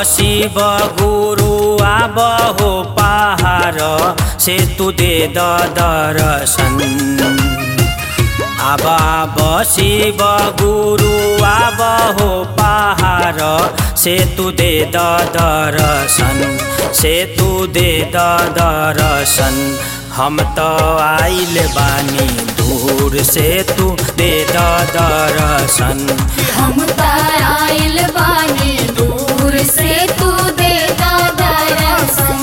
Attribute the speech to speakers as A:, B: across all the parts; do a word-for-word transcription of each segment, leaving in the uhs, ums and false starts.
A: शिव गुरु आब हो पहाड़ से तू दे द दर्शन। आब आब शिव गुरु आब हो पहाड़ से तू दे द दर्शन, से तू दे द दर्शन। हम तो आइल बानी दूर से तू दे द दर्शन।
B: हम तो आइल बानी दूर से तू दे द दर्शन।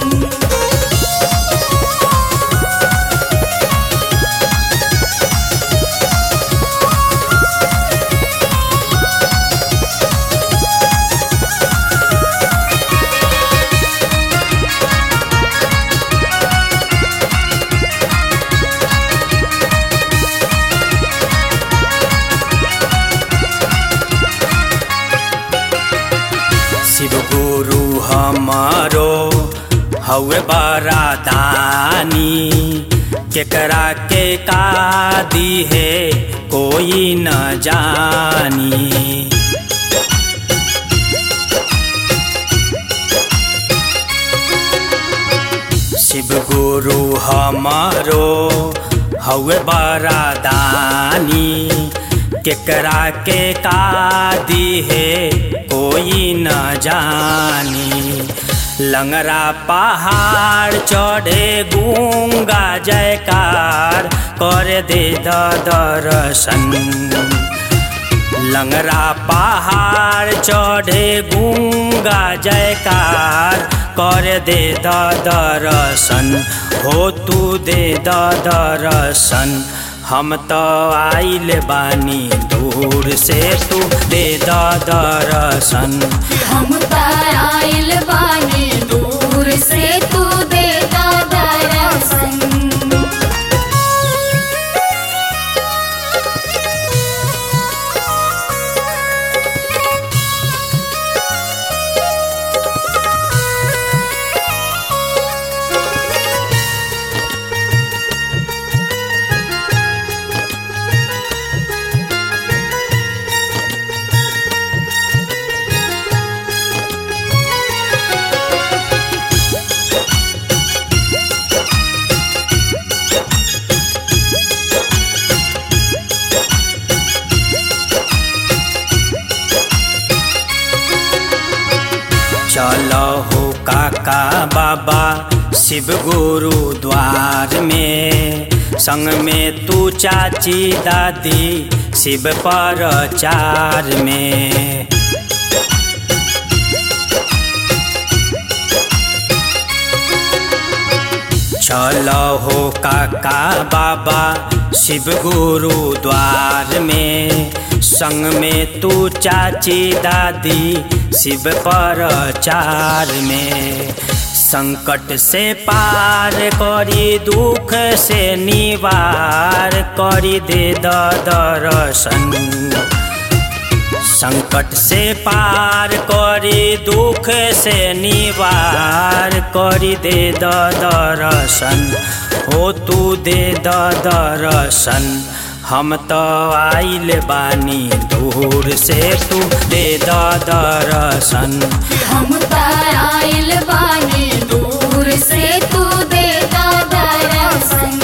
A: शिव गुरु हमारो हवे बरादानी, केकरा के का दी है कोई न जानी। शिव गुरु हमारो हवे बरादानी, केकरा के का दी है कोई न जानी। लंगरा पहाड़ चढ़े गूंगा जयकार कर दे द दर्शन। लंगरा पहाड़ चढ़े गूंगा जयकार कर दे द दर्शन, हो तू दे द दर्शन। हम तो आइल बानी दूर से तू दे द दर्शन।
B: हम तो आइल बानी दूर से तू दे द दर्शन।
A: चलो हो काका बाबा शिव गुरु द्वार में, संग में तू चाची दादी शिव प्रचार में। चलो हो काका बाबा शिव गुरु द्वार में, संग में तू चाची दादी शिव प्रचार में। संकट से पार करी दुख से निवार करी दे द दर्शन। संकट से पार करी दुख से निवार करी दे द दर्शन, हो तू दे द दर्शन। हम तो आइल बानी दूर से तू दे द दर्शन।
B: हम तो आइल बानी दूर से तू दे द दर्शन।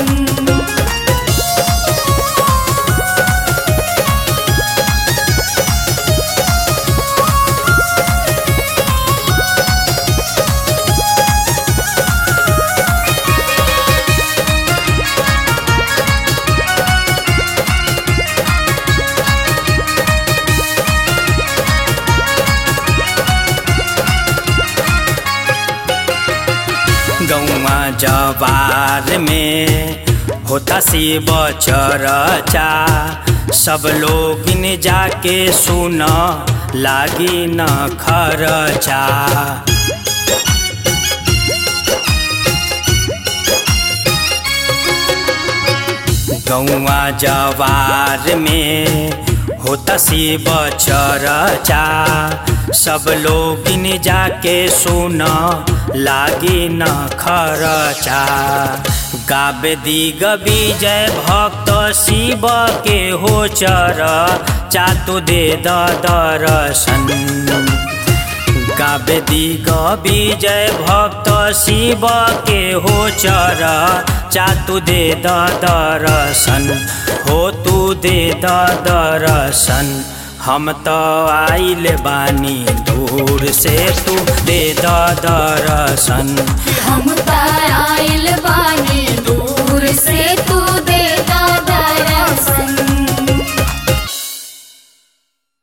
A: गौवा जवार में होता शिव चर्चा, सब लोग ने जाके सुन लागी न खर्चा। गौवा जवार में होता शिव चर्चा, सब लोग ने जाके सुन लागी न खर्चा। गावे दिग विजय भक्त शिव के हो चर, चातु दे द दर्शन। गावे दिग विजय भक्त शिव के हो चर चा तू दे द दर्शन हो तू दे द दर्शन हम तो आइल बानी दूर से तू दे द दर्शन
B: हम त आइल बा